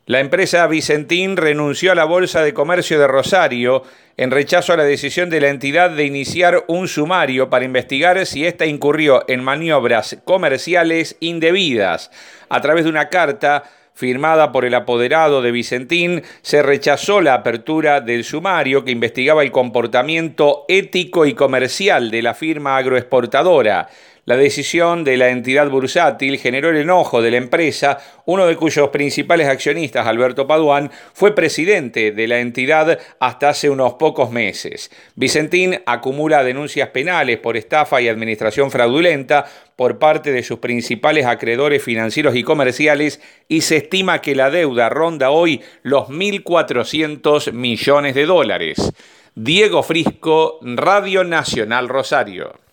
La empresa Vicentín renunció a la Bolsa de Comercio de Rosario en rechazo a la decisión de la entidad de iniciar un sumario para investigar si ésta incurrió en maniobras comerciales indebidas. A través de una carta firmada por el apoderado de Vicentín, se rechazó la apertura del sumario que investigaba el comportamiento ético y comercial de la firma agroexportadora. La decisión de la entidad bursátil generó el enojo de la empresa, uno de cuyos principales accionistas, Alberto Paduan, fue presidente de la entidad hasta hace unos pocos meses. Vicentín acumula denuncias penales por estafa y administración fraudulenta por parte de sus principales acreedores financieros y comerciales y se estima que la deuda ronda hoy los 1.400 millones de dólares. Diego Frisco, Radio Nacional Rosario.